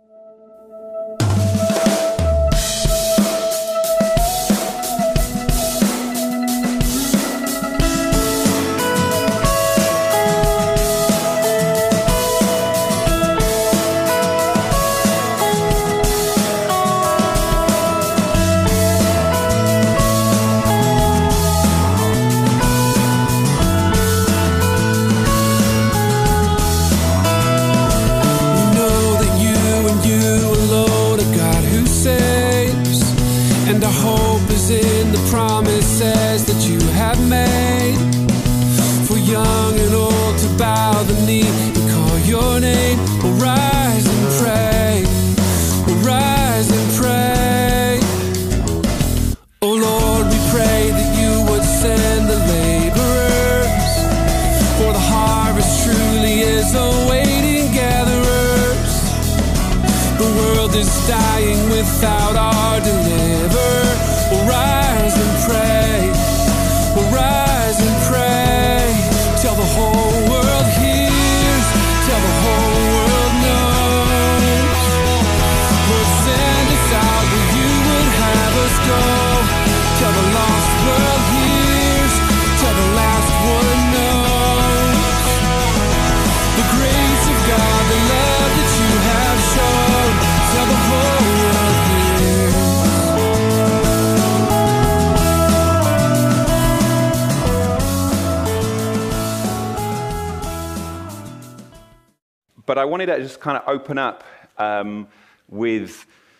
But I wanted to just kind of open up with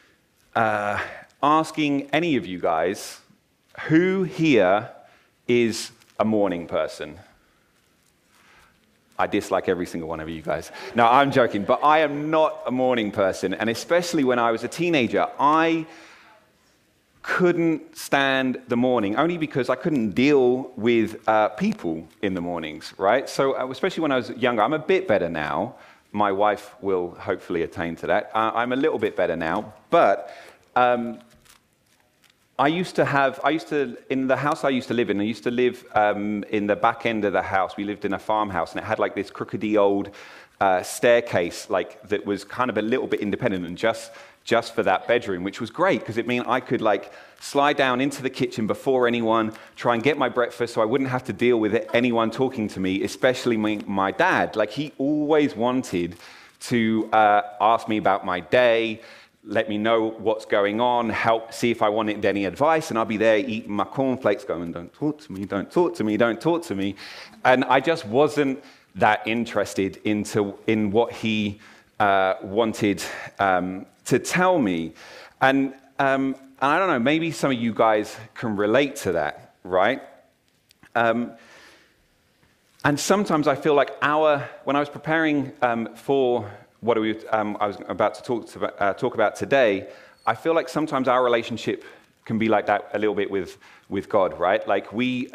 asking any of you guys, who here is a morning person? I dislike every single one of you guys. No, I'm joking, but I am not a morning person. And especially when I was a teenager, I couldn't stand the morning, only because I couldn't deal with people in the mornings, right? So especially when I was younger, I'm a bit better now. My wife will hopefully attain to that. I'm a little bit better now, but I used to, in the house I used to live in, I used to live in the back end of the house. We lived in a farmhouse, and it had like this crookedy old staircase, like that was kind of a little bit independent and just for that bedroom, which was great because it meant I could like slide down into the kitchen before anyone, try and get my breakfast so I wouldn't have to deal with anyone talking to me, especially my dad. Like he always wanted to ask me about my day, let me know what's going on, help see if I wanted any advice, and I'll be there eating my cornflakes going, don't talk to me, don't talk to me, don't talk to me. And I just wasn't that interested in what he wanted to tell me. And I don't know, maybe some of you guys can relate to that, right? And sometimes I feel like when I was preparing for what I was about to talk about today, I feel like sometimes our relationship can be like that a little bit with God, right? Like we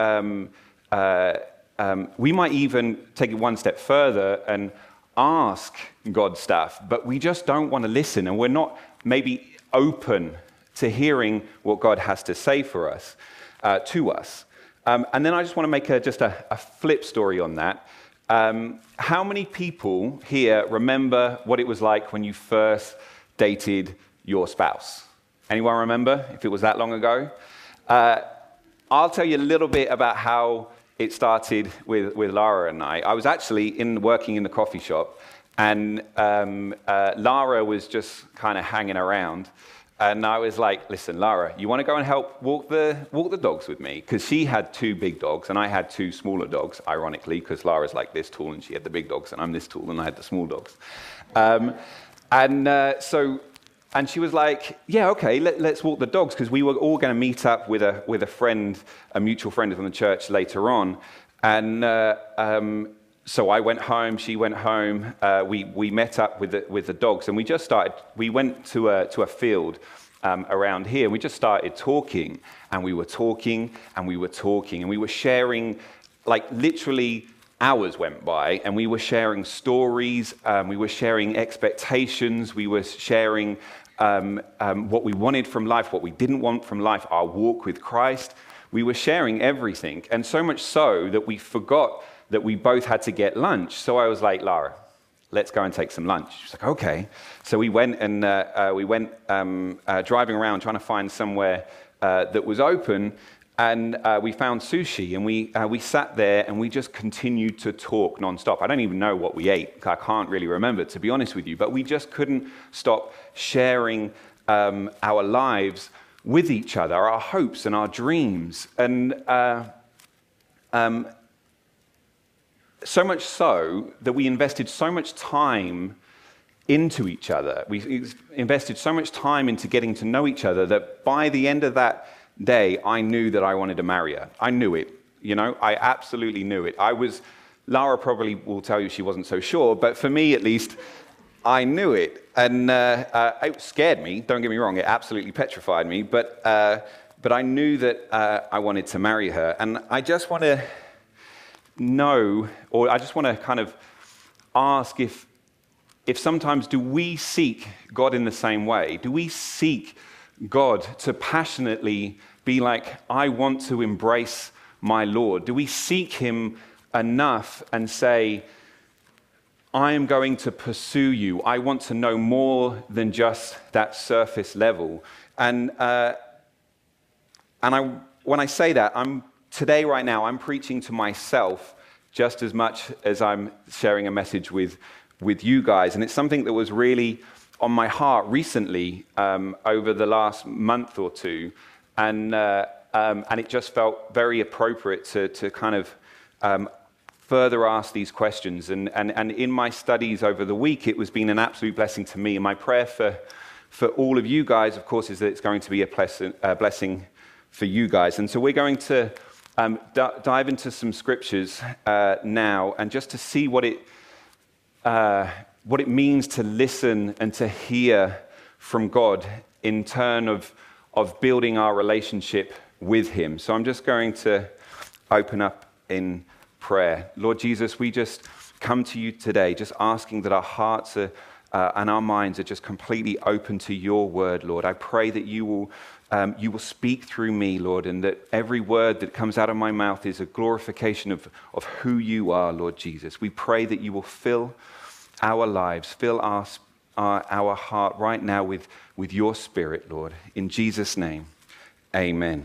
might even take it one step further and ask God stuff, but we just don't want to listen, and we're not maybe open to hearing what God has to say for us, to us. And then I just want to make just a flip story on that. How many people here remember what it was like when you first dated your spouse? Anyone remember, if it was that long ago? I'll tell you a little bit about how it started with Lara and I. I was actually working in the coffee shop, and Lara was just kind of hanging around. And I was like, listen, Lara, you want to go and help walk the dogs with me? Because she had 2 big dogs, and I had 2 smaller dogs, ironically, because Lara's like this tall, and she had the big dogs, and I'm this tall, and I had the small dogs. And she was like, yeah, okay, let's walk the dogs, because we were all going to meet up with a friend, a mutual friend from the church later on. And so I went home, she went home, we met up with the dogs, and we went to a field around here. We just started talking, and we were talking, and we were talking, and we were sharing, like literally hours went by, and we were sharing stories, we were sharing expectations, we were sharing what we wanted from life, what we didn't want from life, our walk with Christ. We were sharing everything, and so much so that we forgot that we both had to get lunch. So I was like, Lara, let's go and take some lunch. She's like, okay. So we went driving around trying to find somewhere that was open, and we found sushi, and we sat there and we just continued to talk nonstop. I don't even know what we ate. I can't really remember, to be honest with you, but we just couldn't stop sharing our lives with each other, our hopes and our dreams. And so much so that we invested so much time into each other. We invested so much time into getting to know each other that by the end of that day, I knew that I wanted to marry her. I knew it, I absolutely knew it. Lara probably will tell you she wasn't so sure, but for me at least, I knew it. And it scared me, don't get me wrong, it absolutely petrified me, but I knew that I wanted to marry her. And I just want to know, or I just want to kind of ask if sometimes do we seek God in the same way? Do we seek God to passionately be like, I want to embrace my Lord? Do we seek him enough and say, I am going to pursue you. I want to know more than just that surface level. And when I say that, today, right now, I'm preaching to myself just as much as I'm sharing a message with you guys. And it's something that was really on my heart recently over the last month or two. And it just felt very appropriate to kind of further ask these questions. And in my studies over the week, it was been an absolute blessing to me. And my prayer for all of you guys, of course, is that it's going to be a blessing for you guys. And so we're going to dive into some scriptures now, and just to see what it means to listen and to hear from God in turn of building our relationship with him. So I'm just going to open up in prayer. Lord Jesus, we just come to you today, just asking that our hearts and our minds are just completely open to your word, Lord. I pray that you will speak through me, Lord, and that every word that comes out of my mouth is a glorification of who you are, Lord Jesus. We pray that you will fill our lives, fill our heart right now with your spirit, Lord. In Jesus' name, amen.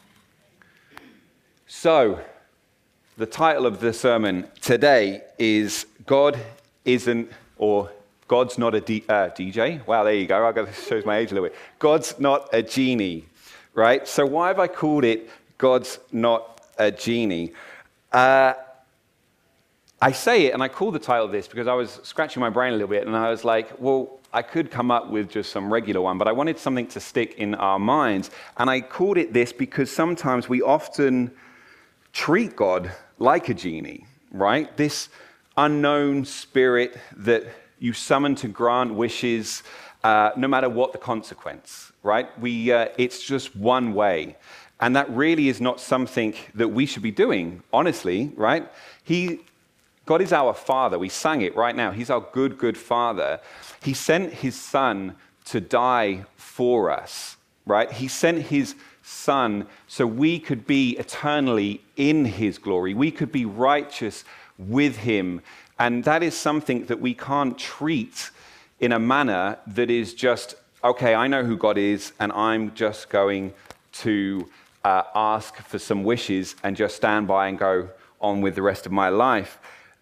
So, the title of the sermon today is God Isn't, or God's Not a DJ. Wow, there you go. That shows my age a little bit. God's Not a Genie, right? So why have I called it God's Not a Genie? I say it, and I call the title this because I was scratching my brain a little bit, and I was like, well, I could come up with just some regular one, but I wanted something to stick in our minds. And I called it this because sometimes we often treat God like a genie, right? This unknown spirit that you summon to grant wishes, no matter what the consequence, right? It's just one way. And that really is not something that we should be doing, honestly, right? God is our Father. We sang it right now. He's our good, good Father. He sent his Son to die for us, right? He sent his Son so we could be eternally in his glory. We could be righteous with him. And that is something that we can't treat in a manner that is just, okay, I know who God is, and I'm just going to ask for some wishes and just stand by and go on with the rest of my life.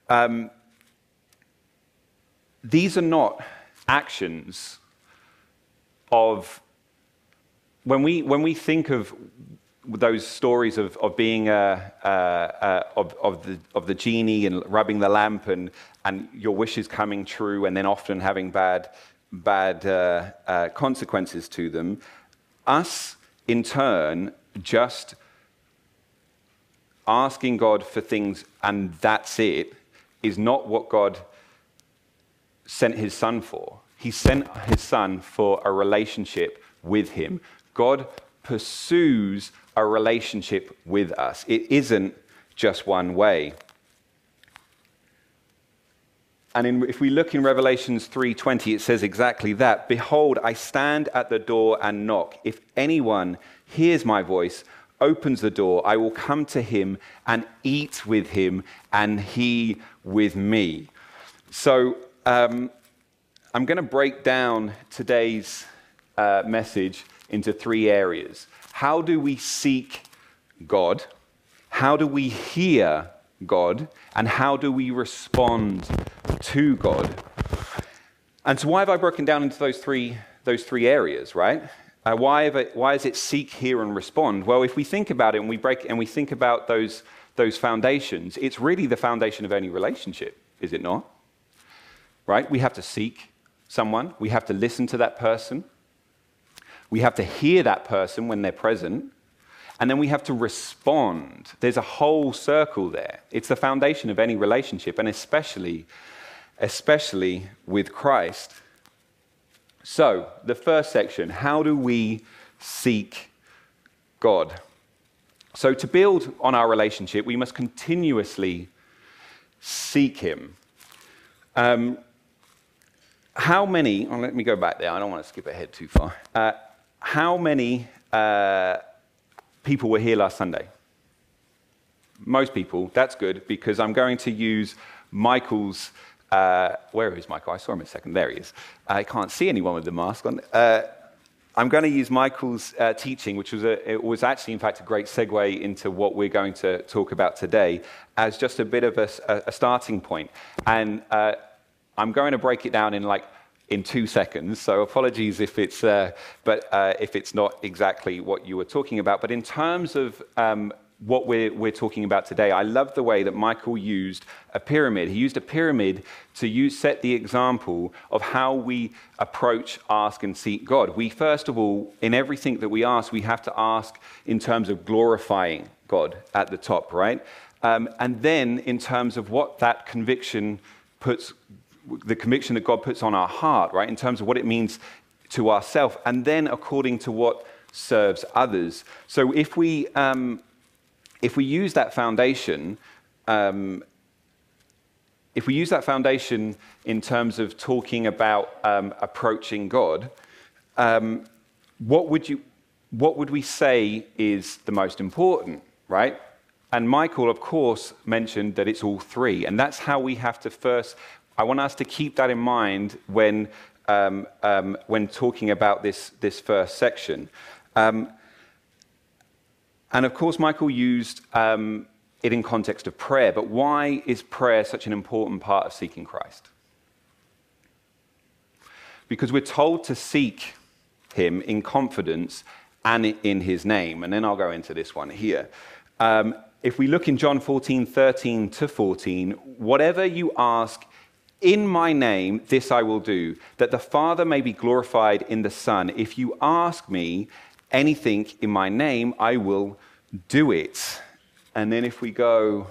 These are not actions of, when we think of those stories of being of the genie and rubbing the lamp and your wishes coming true, and then often having bad consequences to them, us in turn just asking God for things and that's it is not what God sent his Son for. He sent his Son for a relationship with him. God pursues a relationship with us. It isn't just one way. And if we look in Revelations 3:20, it says exactly that. Behold, I stand at the door and knock. If anyone hears my voice, opens the door, I will come to him and eat with him and he with me. So I'm going to break down today's message into three areas. How do we seek God? How do we hear God? And how do we respond to God? And so why have I broken down into those three areas, right? Why is it seek, hear, and respond? Well, if we think about it and we think about those foundations, it's really the foundation of any relationship, is it not? Right? We have to seek someone. We have to listen to that person. We have to hear that person when they're present. And then we have to respond. There's a whole circle there. It's the foundation of any relationship, and especially with Christ. So, the first section, how do we seek God? So, to build on our relationship, we must continuously seek Him. How many, let me go back there, I don't want to skip ahead too far. How many people were here last Sunday? Most people, that's good, because I'm going to use Michael's, where is Michael? I saw him a second, there he is. I can't see anyone with the mask on. I'm going to use Michael's teaching, which was actually, in fact, a great segue into what we're going to talk about today, as just a bit of a starting point. And I'm going to break it down in 2 seconds, so apologies if it's not exactly what you were talking about. But in terms of what we're talking about today, I love the way that Michael used a pyramid. He used a pyramid to set the example of how we approach, ask, and seek God. We, first of all, in everything that we ask, we have to ask in terms of glorifying God at the top, right? And then in terms of what that conviction the conviction that God puts on our heart, right, in terms of what it means to ourselves, and then according to what serves others. So if we use that foundation, in terms of talking about approaching God, what would we say is the most important, right? And Michael, of course, mentioned that it's all three, and that's how we have to first. I want us to keep that in mind when talking about this first section. And of course, Michael used it in context of prayer, but why is prayer such an important part of seeking Christ? Because we're told to seek Him in confidence and in His name. And then I'll go into this one here. If we look in John 14:13-14, whatever you ask in my name, this I will do, that the Father may be glorified in the Son. If you ask me anything in my name, I will do it. And then if we go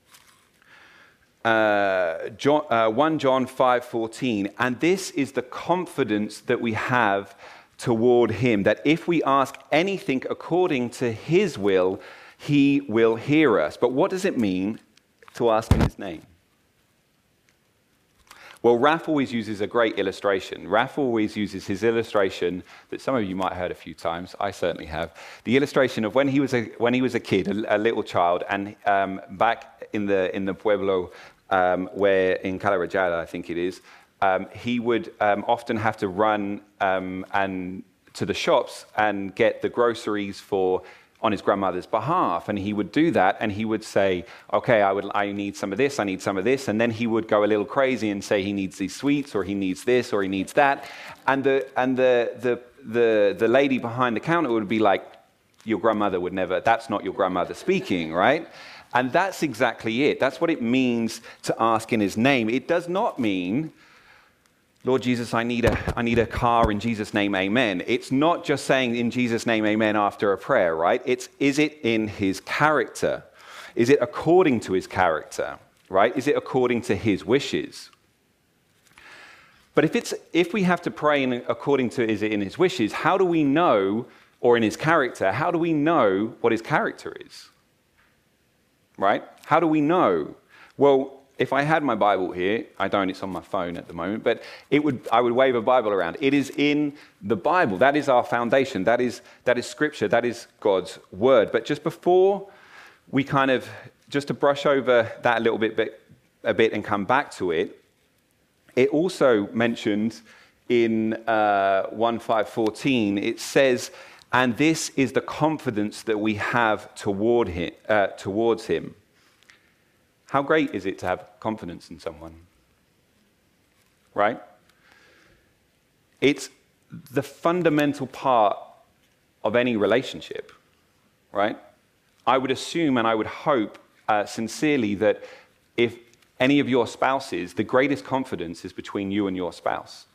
1 John 5:14, and this is the confidence that we have toward Him, that if we ask anything according to His will, He will hear us. But what does it mean to ask in His name? Well, Raph always uses a great illustration. Raph always uses his illustration that some of you might have heard a few times. I certainly have. The illustration of when he was a kid, a little child, and back in the pueblo, where in Calarajala, I think it is, he would often have to run and to the shops and get the groceries on his grandmother's behalf, and he would do that, and he would say, okay, I need some of this, I need some of this, and then he would go a little crazy and say he needs these sweets, or he needs this, or he needs that, and the lady behind the counter would be like, your grandmother would never, that's not your grandmother speaking, right? And that's exactly it. That's what it means to ask in His name. It does not mean, Lord Jesus, I need a car in Jesus' name, amen. It's not just saying in Jesus' name, amen after a prayer, right? Is it in His character? Is it according to His character, right? Is it according to His wishes? But if we have to pray according to is it in His wishes, how do we know, or in His character, how do we know what His character is? Right? How do we know? Well, if I had my Bible here, I don't, it's on my phone at the moment, but I would wave a Bible around. It is in the Bible. That is our foundation. That is Scripture. That is God's Word. But just before we just to brush over that a little bit and come back to it, It also mentioned in 1:5-14, it says, and this is the confidence that we have towards him. How great is it to have confidence in someone? Right? It's the fundamental part of any relationship, right? I would assume and I would hope sincerely that if any of your spouses, the greatest confidence is between you and your spouse.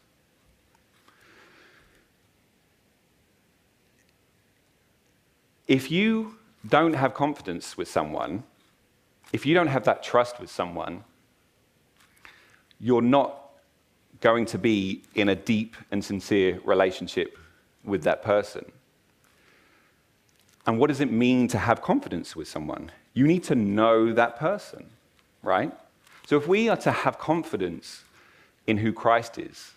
If you don't have confidence with someone, if you don't have that trust with someone, you're not going to be in a deep and sincere relationship with that person. And what does it mean to have confidence with someone? You need to know that person, right? So if we are to have confidence in who Christ is,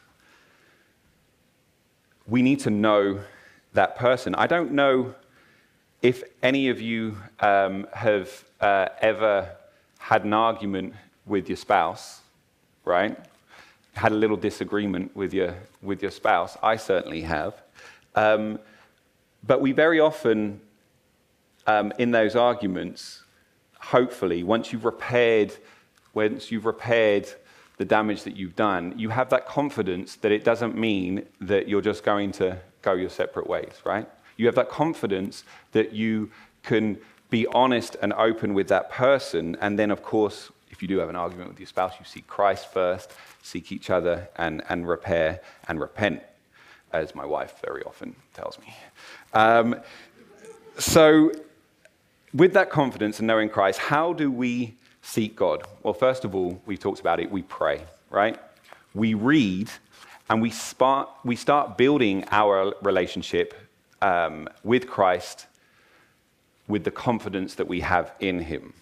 we need to know that person. I don't know if any of you have ever had an argument with your spouse, right? Had a little disagreement with your spouse. I certainly have. But we very often, in those arguments, hopefully, once you've repaired the damage that you've done, you have that confidence that it doesn't mean that you're just going to go your separate ways, right? You have that confidence that you can be honest and open with that person, and then, of course, if you do have an argument with your spouse, you seek Christ first, seek each other, and repair and repent, as my wife very often tells me. So, with that confidence and knowing Christ, how do we seek God? Well, first of all, we've talked about it, we pray, right? We read, and we start building our relationship with Christ with the confidence that we have in him.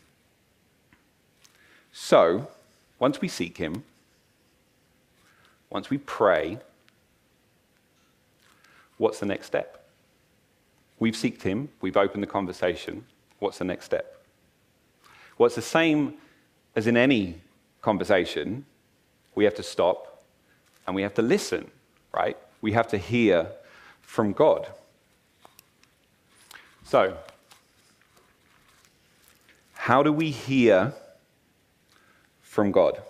So, once we seek him, once we pray, what's the next step? We've seeked him, we've opened the conversation. What's the next step? Well, it's the same as in any conversation. We have to stop and we have to listen, right? We have to hear from God. So, how do we hear from God?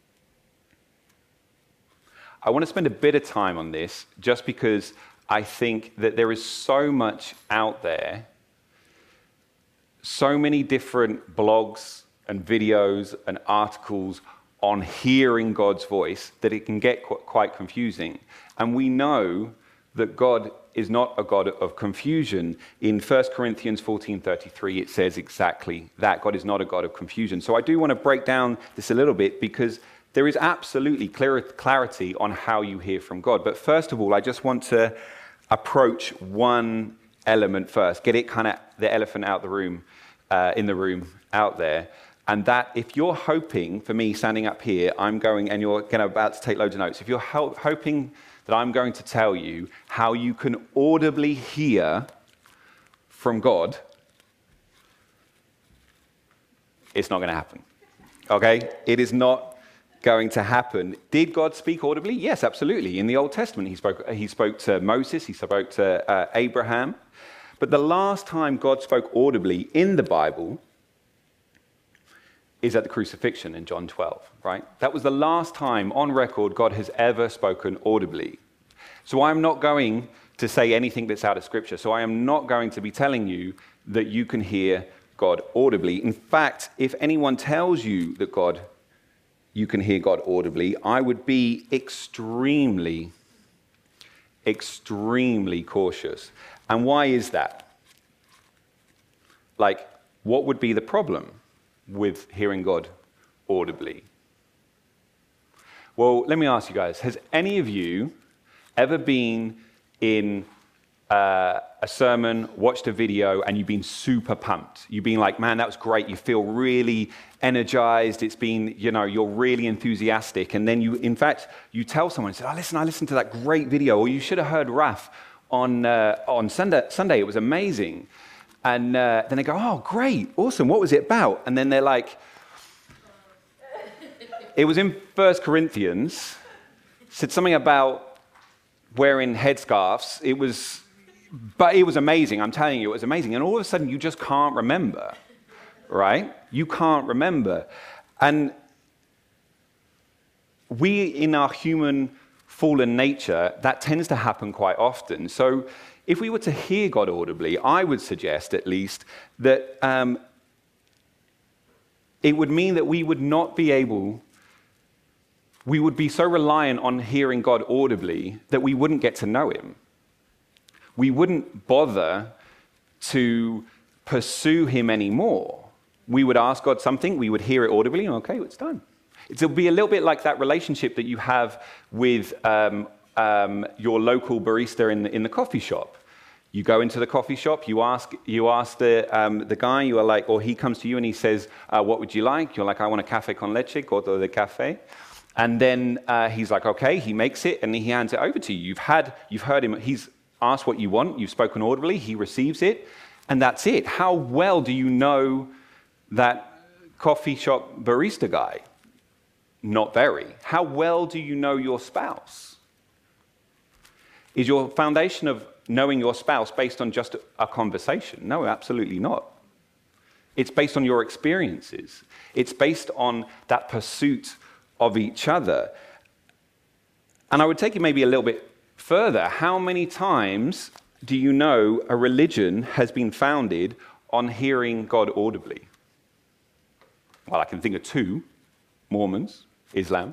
I want to spend a bit of time on this just because I think that there is so much out there, so many different blogs and videos and articles on hearing God's voice that it can get quite confusing. And we know that God is not a God of confusion. In 1 Corinthians 14:33, it says exactly that. God is not a God of confusion. So I do want to break down this a little bit because there is absolutely clarity on how you hear from God. But first of all, I just want to approach one element first, get it kind of the elephant out the room, in the room out there. And that if you're hoping, for me standing up here, and you're about to take loads of notes, if you're hoping that I'm going to tell you how you can audibly hear from God, it's not going to happen. Okay? It is not going to happen. Did God speak audibly? Yes, absolutely. In the Old Testament, he spoke to Moses, he spoke to Abraham. But the last time God spoke audibly in the Bible is at the crucifixion in John 12, right? That was the last time on record God has ever spoken audibly. So I'm not going to say anything that's out of Scripture. So I am not going to be telling you that you can hear God audibly. In fact, if anyone tells you that you can hear God audibly, I would be extremely, extremely cautious. And why is that? Like, what would be the problem with hearing God audibly? Well, let me ask you guys, has any of you ever been in a sermon, watched a video, and you've been super pumped? You've been like, man, that was great. You feel really energized. It's been, you're really enthusiastic. And then you tell someone, I listened to that great video, or you should have heard Raf on Sunday. It was amazing. And then they go, oh, great, awesome. What was it about? And then they're like, it was in 1 Corinthians. said something about wearing headscarves. But it was amazing. I'm telling you, it was amazing. And all of a sudden, you just can't remember, right? You can't remember. And we, in our human fallen nature, that tends to happen quite often. So if we were to hear God audibly, I would suggest at least that it would mean that we would not be able, we would be so reliant on hearing God audibly that we wouldn't get to know him. We wouldn't bother to pursue him anymore. We would ask God something, we would hear it audibly, and okay, it's done. It'll be a little bit like that relationship that you have with your local barista in the coffee shop. You go into the coffee shop, you ask the guy, you are like, or he comes to you and he says, what would you like? You're like, I want a café con leche, corto de café. And then he's like, okay, he makes it and he hands it over to you. You've heard him, he's asked what you want, you've spoken audibly, he receives it, and that's it. How well do you know that coffee shop barista guy? Not very. How well do you know your spouse? Is your foundation of knowing your spouse based on just a conversation? No, absolutely not. It's based on your experiences. It's based on that pursuit of each other. And I would take it maybe a little bit further. How many times do you know a religion has been founded on hearing God audibly? Well, I can think of two: Mormons, Islam.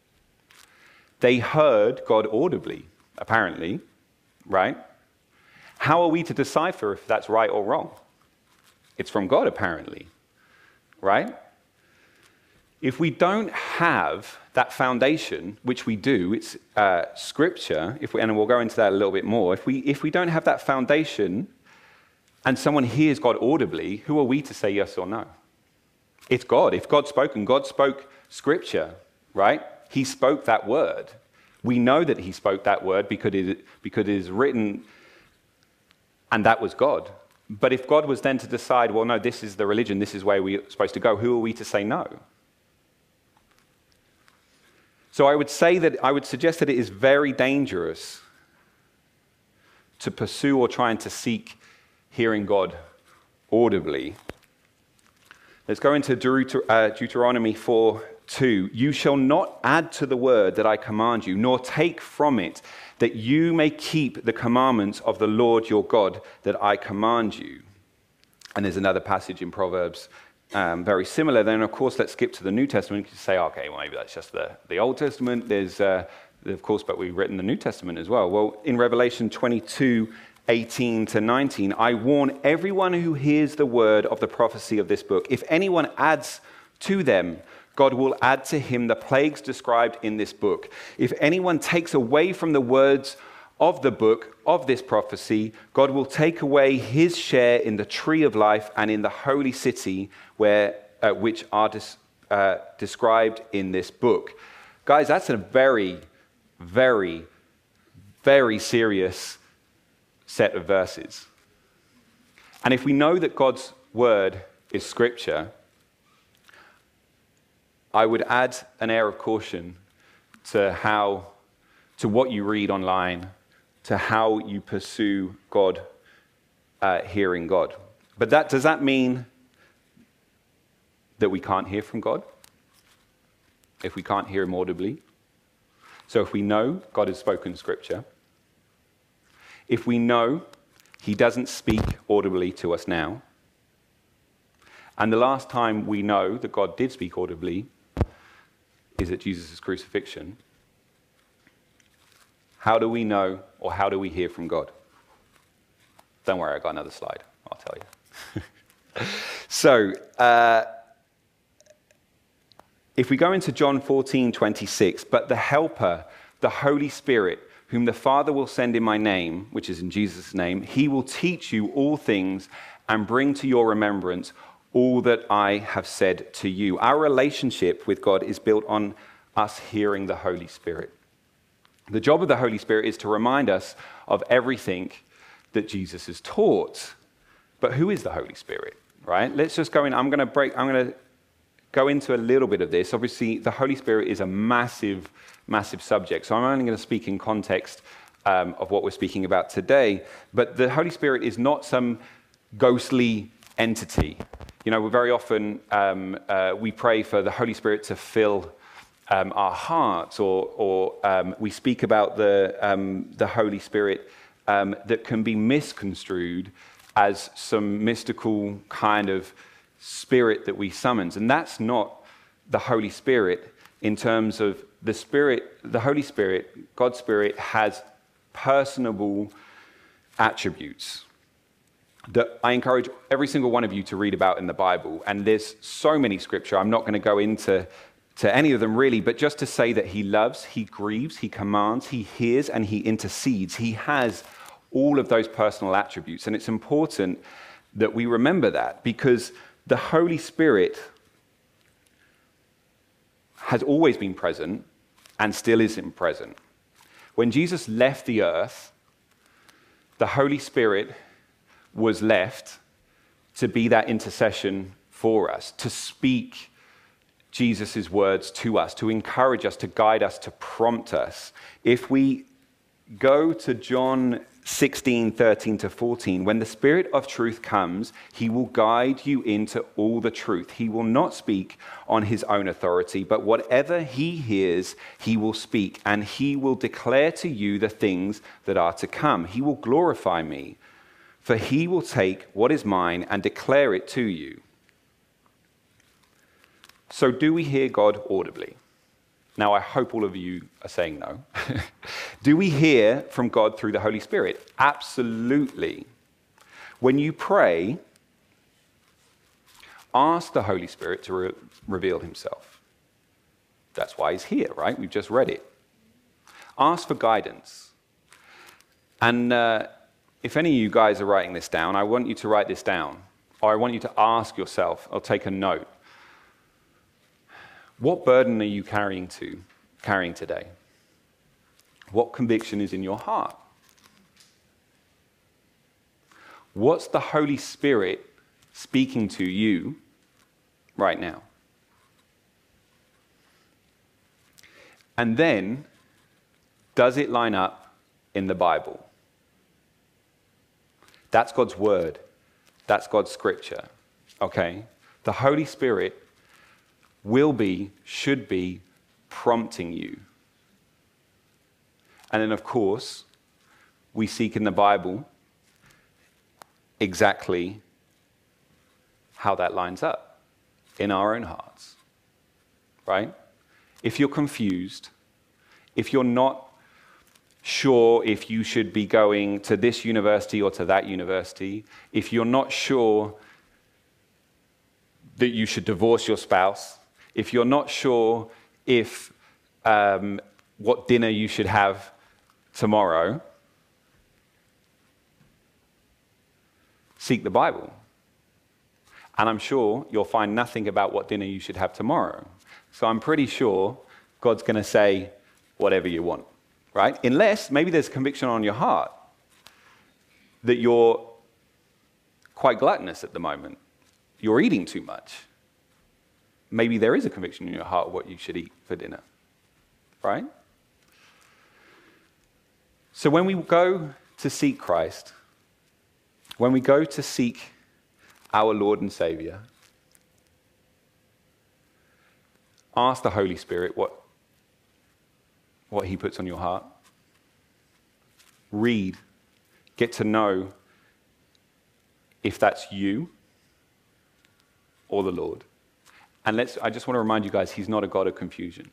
They heard God audibly, apparently, right? How are we to decipher if that's right or wrong? It's from God, apparently, right? If we don't have that foundation, which we do, it's Scripture, and we'll go into that a little bit more. If we don't have that foundation and someone hears God audibly, who are we to say yes or no? It's God. If God spoke, and God spoke Scripture, right? He spoke that word. We know that he spoke that word because it is written, and that was God. But if God was then to decide, well, no, this is the religion, this is where we're supposed to go, who are we to say no? So I would suggest that it is very dangerous to pursue or trying to seek hearing God audibly. Let's go into Deuteronomy 4:2. You shall not add to the word that I command you, nor take from it, that you may keep the commandments of the Lord your God that I command you. And there's another passage in Proverbs very similar. Then, of course, let's skip to the New Testament. You can say, okay, well, maybe that's just the Old Testament. There's, of course, but we've written the New Testament as well. Well, in Revelation 22:18 to 19, I warn everyone who hears the word of the prophecy of this book. If anyone adds to them, God will add to him the plagues described in this book. If anyone takes away from the words of the book of this prophecy, God will take away his share in the tree of life and in the holy city which are described in this book. Guys, that's a very, very, very serious set of verses. And if we know that God's word is Scripture, I would add an air of caution to what you read online, to how you pursue God, hearing God. But does that mean that we can't hear from God? If we can't hear him audibly? So if we know God has spoken Scripture, if we know he doesn't speak audibly to us now, and the last time we know that God did speak audibly is at Jesus' crucifixion, how do we know, or how do we hear from God? Don't worry, I got another slide. I'll tell you. So, if we go into John 14:26, but the Helper, the Holy Spirit, whom the Father will send in my name, which is in Jesus' name, he will teach you all things and bring to your remembrance all that I have said to you. Our relationship with God is built on us hearing the Holy Spirit. The job of the Holy Spirit is to remind us of everything that Jesus has taught. But who is the Holy Spirit, right? Let's just go in. I'm going to go into a little bit of this. Obviously, the Holy Spirit is a massive, massive subject. So I'm only going to speak in context of what we're speaking about today. But the Holy Spirit is not some ghostly entity. You know, we very often we pray for the Holy Spirit to fill our hearts, or we speak about the Holy Spirit that can be misconstrued as some mystical kind of spirit that we summons. And that's not the Holy Spirit in terms of the Spirit. The Holy Spirit, God's Spirit, has personable attributes that I encourage every single one of you to read about in the Bible. And there's so many scripture. I'm not going to go into any of them really, but just to say that he loves, he grieves, he commands, he hears, and he intercedes. He has all of those personal attributes. And it's important that we remember that, because the Holy Spirit has always been present and still is present. When Jesus left the earth, the Holy Spirit was left to be that intercession for us, to speak Jesus' words to us, to encourage us, to guide us, to prompt us. If we go to John 16:13-14, when the Spirit of truth comes, he will guide you into all the truth. He will not speak on his own authority, but whatever he hears, he will speak, and he will declare to you the things that are to come. He will glorify me, for he will take what is mine and declare it to you. So do we hear God audibly? Now, I hope all of you are saying no. Do we hear from God through the Holy Spirit? Absolutely. When you pray, ask the Holy Spirit to reveal himself. That's why he's here, right? We've just read it. Ask for guidance. And if any of you guys are writing this down, I want you to write this down. Or I want you to ask yourself, or take a note. What burden are you carrying today? What conviction is in your heart? What's the Holy Spirit speaking to you right now? And then, does it line up in the Bible? That's God's word. That's God's scripture. Okay? The Holy Spirit should be prompting you. And then, of course, we seek in the Bible exactly how that lines up in our own hearts, right? If you're confused, if you're not sure if you should be going to this university or to that university, if you're not sure that you should divorce your spouse, if you're not sure if what dinner you should have tomorrow, seek the Bible. And I'm sure you'll find nothing about what dinner you should have tomorrow. So I'm pretty sure God's going to say whatever you want, right? Unless maybe there's conviction on your heart that you're quite gluttonous at the moment. You're eating too much. Maybe there is a conviction in your heart of what you should eat for dinner, right? So when we go to seek Christ, when we go to seek our Lord and Savior, ask the Holy Spirit what he puts on your heart. Read, get to know if that's you or the Lord. And I just want to remind you guys, he's not a God of confusion.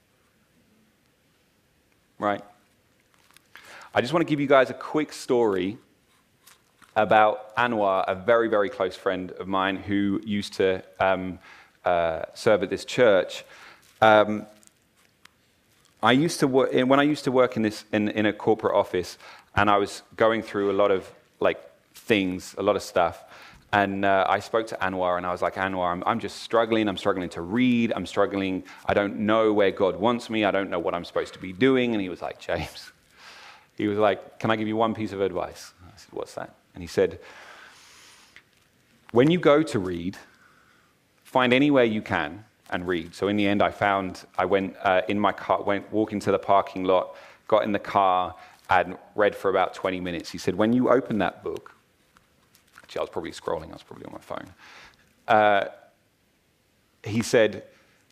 Right? I just want to give you guys a quick story about Anwar, a very, very close friend of mine who used to serve at this church. When I used to work in a corporate office, and I was going through a lot of things, a lot of stuff. And I spoke to Anwar, and I was like, Anwar, I'm just struggling. I'm struggling to read. I'm struggling. I don't know where God wants me. I don't know what I'm supposed to be doing. And he was like, James, he was like, can I give you one piece of advice? I said, what's that? And he said, when you go to read, find anywhere you can and read. So in the end, I went in my car, went walking to the parking lot, got in the car, and read for about 20 minutes. He said, when you open that book, actually, I was probably scrolling, I was probably on my phone. He said,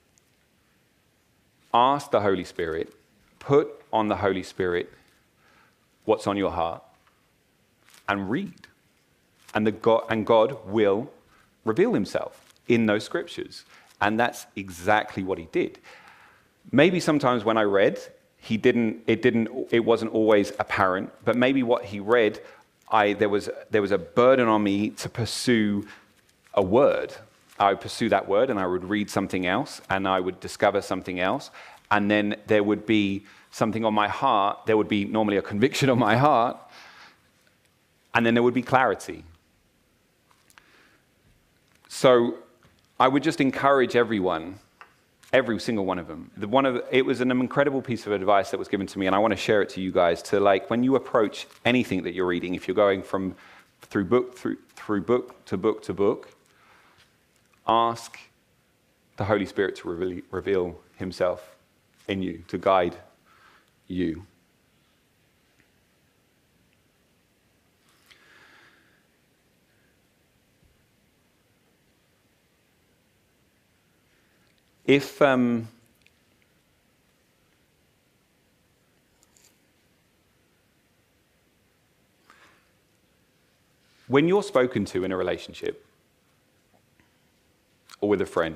ask the Holy Spirit, put on the Holy Spirit what's on your heart, and read. And God will reveal himself in those scriptures. And that's exactly what he did. Maybe sometimes when I read, it wasn't always apparent, but maybe what he read, there was a burden on me to pursue a word. I would pursue that word and I would read something else and I would discover something else. And then there would be something on my heart. There would be normally a conviction on my heart. And then there would be clarity. So I would just encourage everyone, every single one of them. It was an incredible piece of advice that was given to me, and I want to share it to you guys. To when you approach anything that you're reading, if you're going through book to book to book, ask the Holy Spirit to reveal himself in you, to guide you. If when you're spoken to in a relationship or with a friend,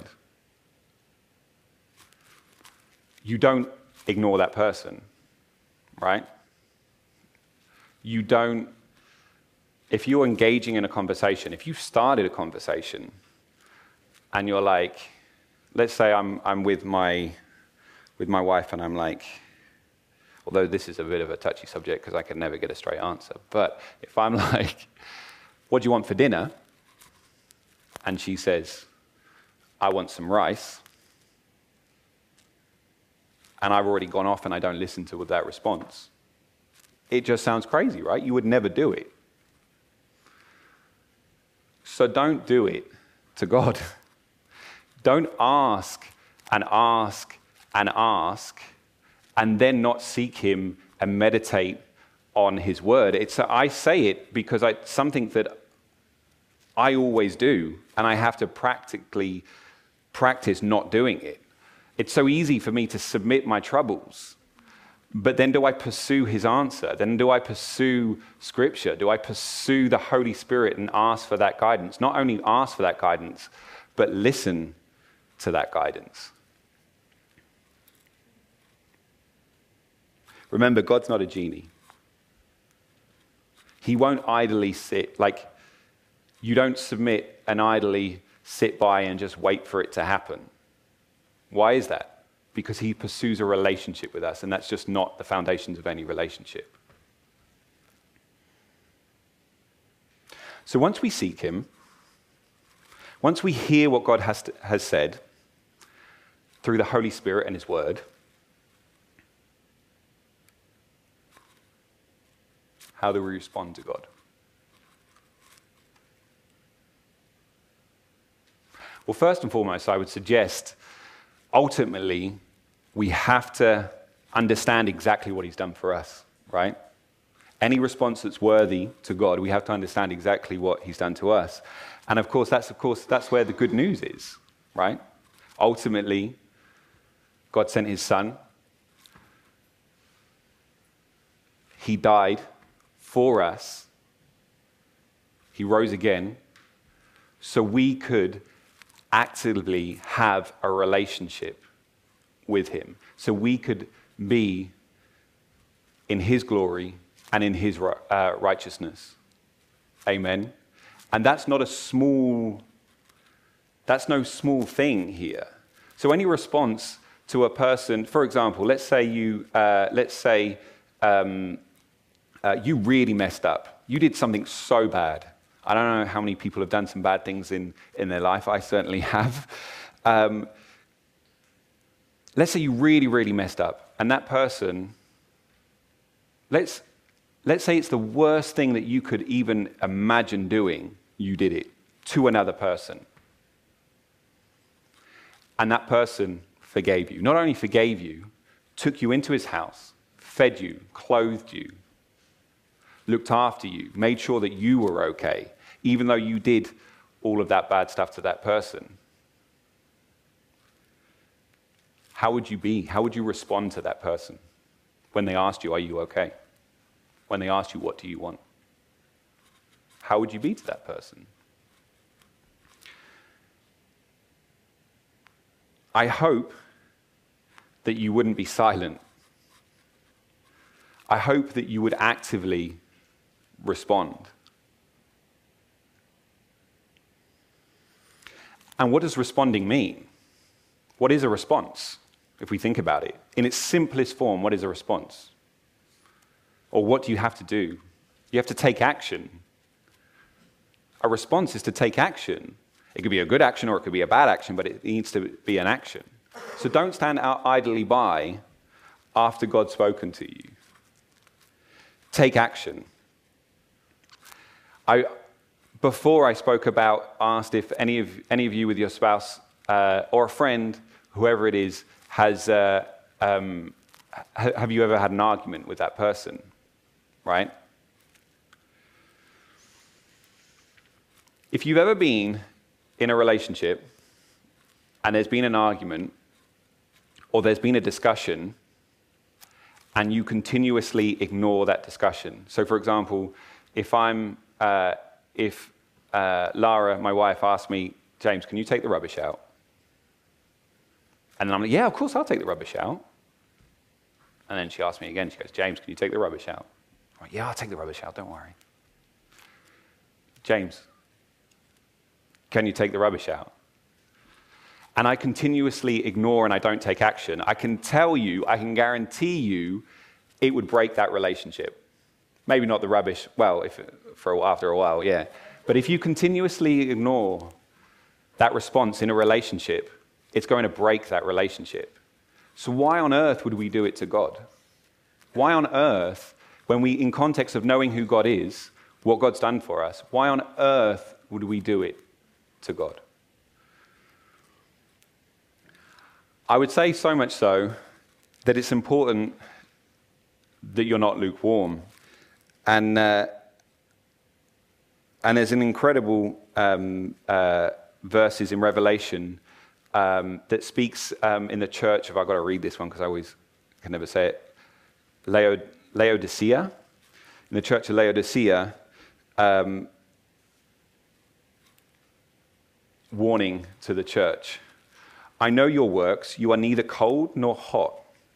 you don't ignore that person, right? You don't, if you're engaging in a conversation, if you started a conversation and you're like, let's say I'm with my wife and I'm like, although this is a bit of a touchy subject because I can never get a straight answer, but if I'm like, what do you want for dinner? And she says, I want some rice. And I've already gone off and I don't listen to that response. It just sounds crazy, right? You would never do it. So don't do it to God. Don't ask and ask and ask and then not seek him and meditate on his word. I say it because it's something that I always do, and I have to practically practice not doing it. It's so easy for me to submit my troubles, but then do I pursue his answer? Then do I pursue scripture? Do I pursue the Holy Spirit and ask for that guidance? Not only ask for that guidance, but listen to that guidance. Remember, God's not a genie. He won't idly sit, you don't submit and idly sit by and just wait for it to happen. Why is that? Because he pursues a relationship with us, and that's just not the foundations of any relationship. So once we seek him, once we hear what God has said through the Holy Spirit and his word, how do we respond to God? Well, first and foremost, I would suggest, ultimately, we have to understand exactly what he's done for us, right? Any response that's worthy to God, we have to understand exactly what he's done to us. And of course, that's where the good news is, right? Ultimately, God sent his son. He died for us. He rose again so we could actively have a relationship with him, so we could be in his glory and in his righteousness. Amen. And that's no small thing here. So any response to a person, for example, let's say you really messed up. You did something so bad. I don't know how many people have done some bad things in their life. I certainly have. Let's say you really, really messed up, and that person, let's say it's the worst thing that you could even imagine doing, you did it to another person. And that person forgave you. Not only forgave you, took you into his house, fed you, clothed you, looked after you, made sure that you were okay, even though you did all of that bad stuff to that person. How would you be? How would you respond to that person when they asked you, are you okay? When they asked you, what do you want? How would you be to that person? I hope that you wouldn't be silent. I hope that you would actively respond. And what does responding mean? What is a response, if we think about it? In its simplest form, what is a response? Or what do you have to do? You have to take action. A response is to take action. It could be a good action or it could be a bad action, but it needs to be an action. So don't stand out idly by after God's spoken to you. Take action. Before I spoke about, asked if any of you with your spouse or a friend, whoever it is, have you ever had an argument with that person, right? If you've ever been in a relationship and there's been an argument or there's been a discussion and you continuously ignore that discussion. So for example, if Lara, my wife, asked me, James, can you take the rubbish out? And then I'm like, yeah, of course I'll take the rubbish out. And then she asked me again, she goes, James, can you take the rubbish out? I'm like, yeah, I'll take the rubbish out, don't worry. James, can you take the rubbish out? And I continuously ignore and I don't take action. I can tell you, I can guarantee you, it would break that relationship. Maybe not the rubbish, well, after a while, yeah. But if you continuously ignore that response in a relationship, it's going to break that relationship. So why on earth would we do it to God? Why on earth, when we, in context of knowing who God is, what God's done for us, why on earth would we do it to God? I would say so much so that it's important that you're not lukewarm. And there's an incredible verses in Revelation that speaks in the church of, I've got to read this one because I always can never say it, Laodicea. In the church of Laodicea, warning to the church. I know your works, you are neither cold nor hot.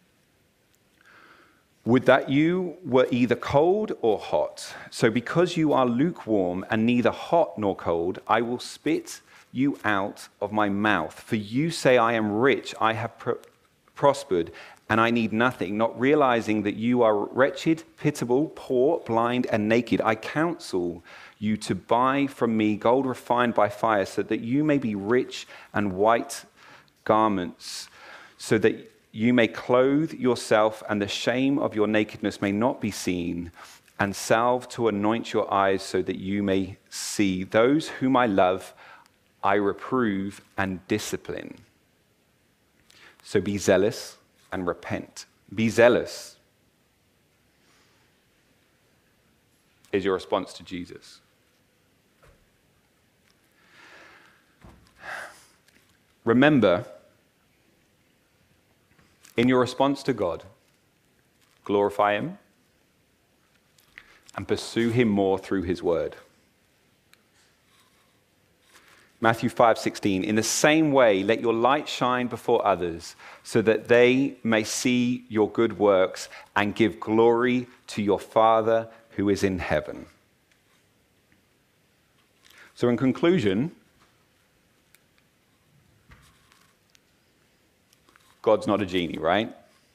Would that you were either cold or hot. So because you are lukewarm and neither hot nor cold, I will spit you out of my mouth. For you say, I am rich, I have prospered, and I need nothing, not realizing that you are wretched, pitiable, poor, blind, and naked. I counsel you to buy from me gold refined by fire, so that you may be rich, and white garments, so that you may clothe yourself, and the shame of your nakedness may not be seen, and salve to anoint your eyes, so that you may see. Those whom I love, I reprove and discipline. So be zealous and repent. Be zealous is your response to Jesus. Remember, in your response to God, glorify Him and pursue Him more through His word. Matthew 5:16, in the same way, let your light shine before others, so that they may see your good works and give glory to your Father who is in heaven. So in conclusion, God's not a genie, right?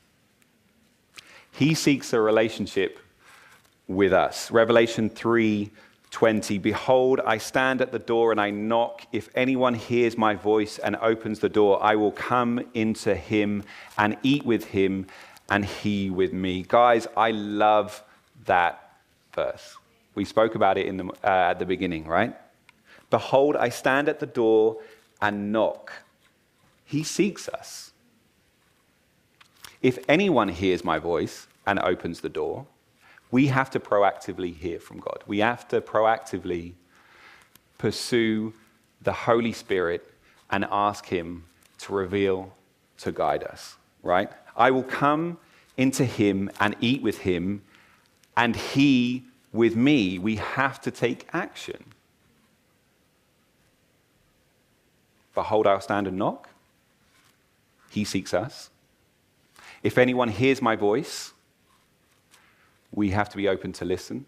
He seeks a relationship with us. Revelation 3:20, behold, I stand at the door and I knock. If anyone hears my voice and opens the door, I will come into him and eat with him and he with me. Guys, I love that verse. We spoke about it at the beginning, right? Behold, I stand at the door and knock. He seeks us. If anyone hears my voice and opens the door, we have to proactively hear from God. We have to proactively pursue the Holy Spirit and ask him to reveal, to guide us, right? I will come into him and eat with him, and he with me. We have to take action. Behold, I'll stand and knock. He seeks us. If anyone hears my voice, we have to be open to listen.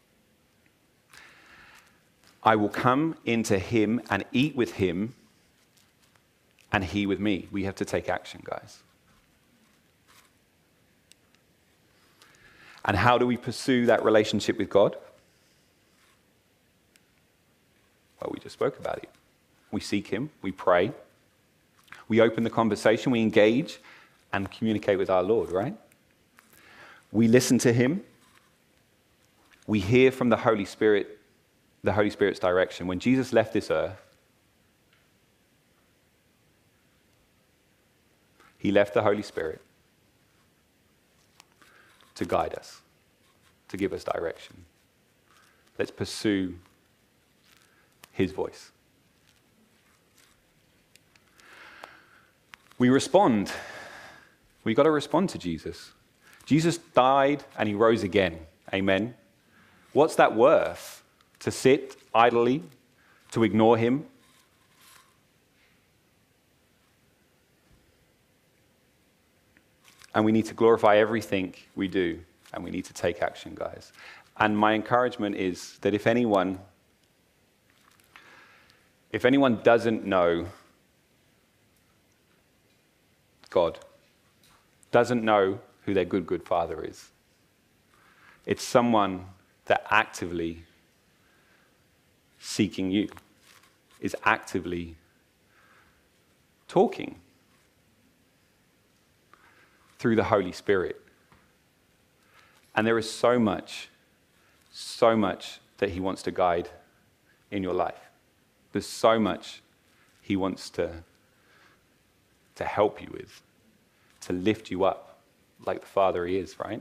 I will come into him and eat with him, and he with me. We have to take action, guys. And how do we pursue that relationship with God? Well, we just spoke about it. We seek him, we pray, we open the conversation, we engage and communicate with our Lord, right? We listen to him. We hear from the Holy Spirit, the Holy Spirit's direction. When Jesus left this earth, he left the Holy Spirit to guide us, to give us direction. Let's pursue his voice. We respond. We've got to respond to Jesus. Jesus died and he rose again. Amen. What's that worth? To sit idly, to ignore him? And we need to glorify everything we do, and we need to take action, guys. And my encouragement is that if anyone doesn't know God, doesn't know who their good Father is, it's someone that actively seeking you, is actively talking through the Holy Spirit. And there is so much that he wants to guide in your life. There's so much he wants to help you with, to lift you up like the Father he is, right?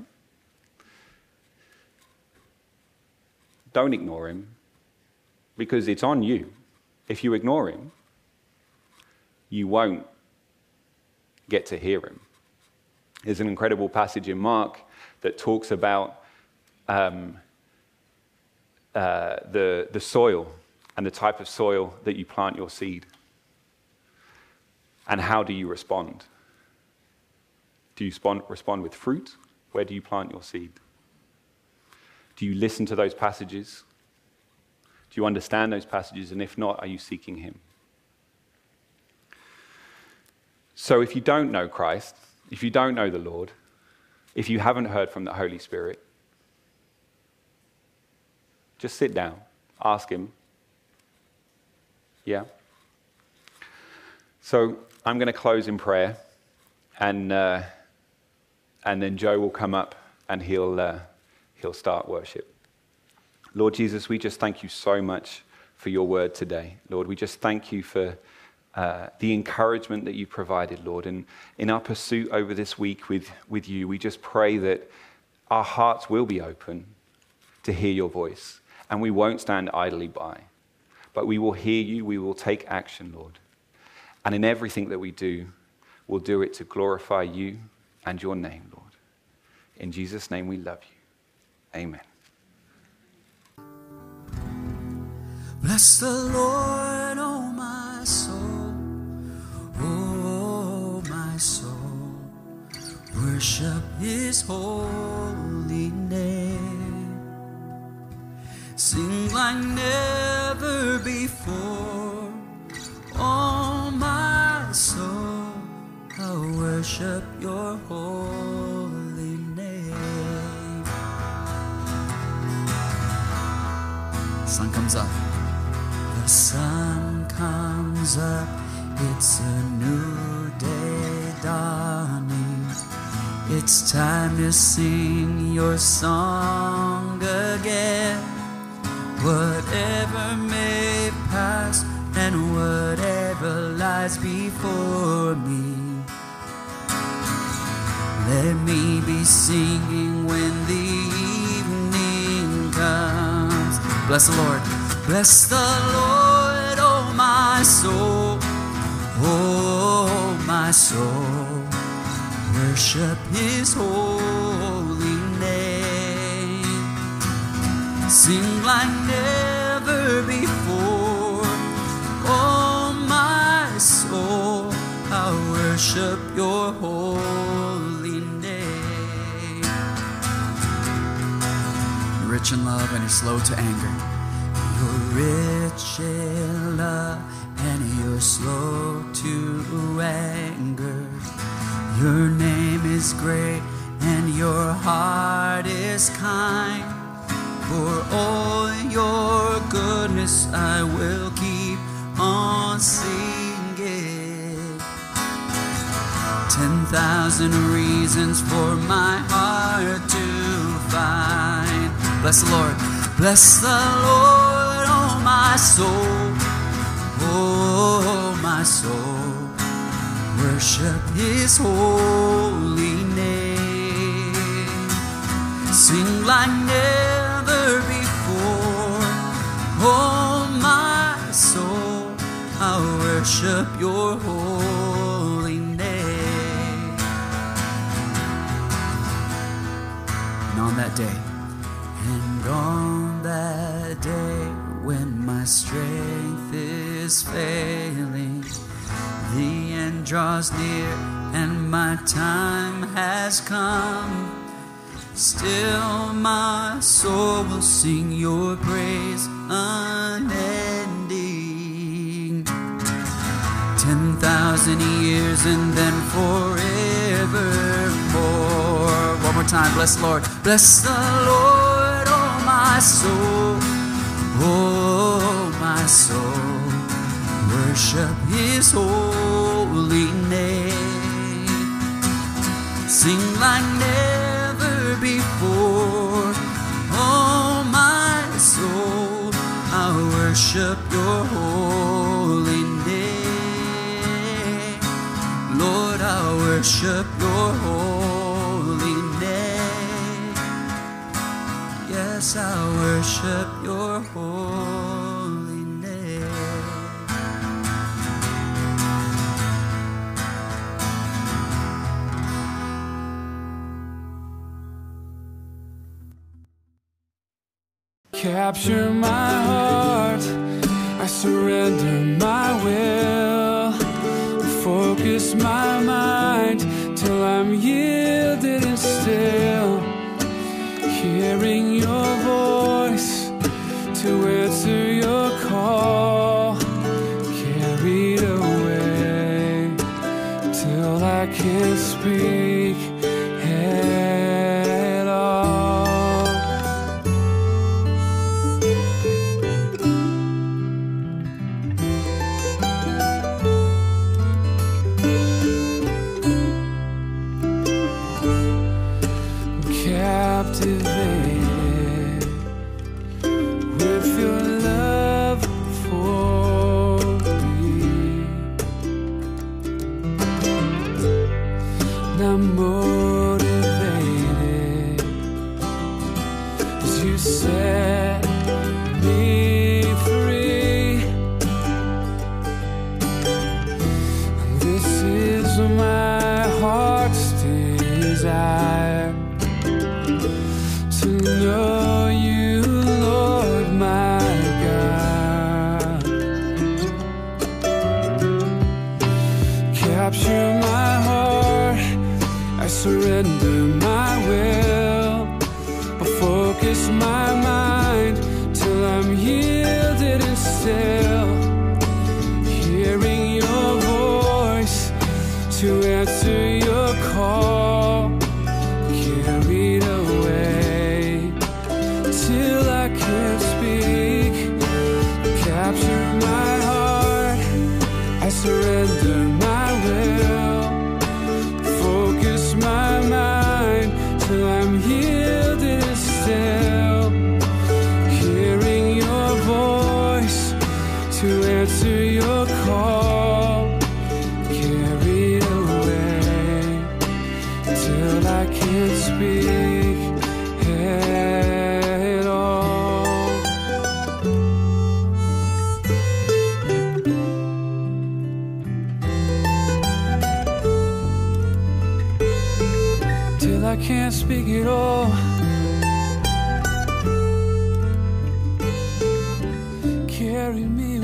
Don't ignore him, because it's on you. If you ignore him, you won't get to hear him. There's an incredible passage in Mark that talks about the soil and the type of soil that you plant your seed. And how do you respond? Do you respond with fruit? Where do you plant your seed? Do you listen to those passages? Do you understand those passages? And if not, are you seeking him? So if you don't know Christ, if you don't know the Lord, if you haven't heard from the Holy Spirit, just sit down, ask him. Yeah? So I'm going to close in prayer, and then Joe will come up and he'll start worship. Lord Jesus, we just thank you so much for your word today. Lord, we just thank you for the encouragement that you provided, Lord. And in our pursuit over this week with you, we just pray that our hearts will be open to hear your voice, and we won't stand idly by, but we will hear you, we will take action, Lord. And in everything that we do, we'll do it to glorify you and your name, Lord. In Jesus' name we love you. Amen. Bless the Lord, oh my soul, oh my soul. Worship his holy name. Sing like never before, oh my soul. I worship your holy name. Sun comes up. The sun comes up, it's a new day dawning. It's time to sing your song again. Whatever may pass and whatever lies before me. Let me be singing when the evening comes. Bless the Lord. Bless the Lord, oh my soul. Oh my soul. Worship His holy name. Sing like never before. Oh my soul, I worship your holy name. You're rich in love and you're slow to anger. You're rich in love and you're slow to anger. Your name is great and your heart is kind. For all your goodness I will keep on singing. 10,000 reasons for my heart to find. Bless the Lord. Bless the Lord, oh my soul. Oh my soul. Worship His holy name. Sing like never before. Oh my soul, I worship your holy name. And on that day, when my strength is failing, the end draws near and my time has come. Still my soul will sing your praise unending. 10,000 years and then forevermore. One more time, bless the Lord. Bless the Lord, oh my soul. Oh my soul. Worship His holy name. Sing like never before. Oh my soul, I worship your holy name. Lord, I worship your holy name. Yes, I worship your holy name. Capture my heart, I surrender my will. Focus my mind till I'm yielded and still. Hearing your voice to answer your call. Carried away till I can't speak at all. Captivated with your love for me. Now motivated as you set me free. This is my heart's desire, to know you, Lord my God. Capture my heart, I surrender my will. I focus my mind till I'm yielded and still. Hearing your voice to answer your call. Carried away till I can't speak. Capture my heart, I surrender my will. Focus my mind till I'm yielded and still. Hearing your voice speak at all. Till I can't speak at all. Carry me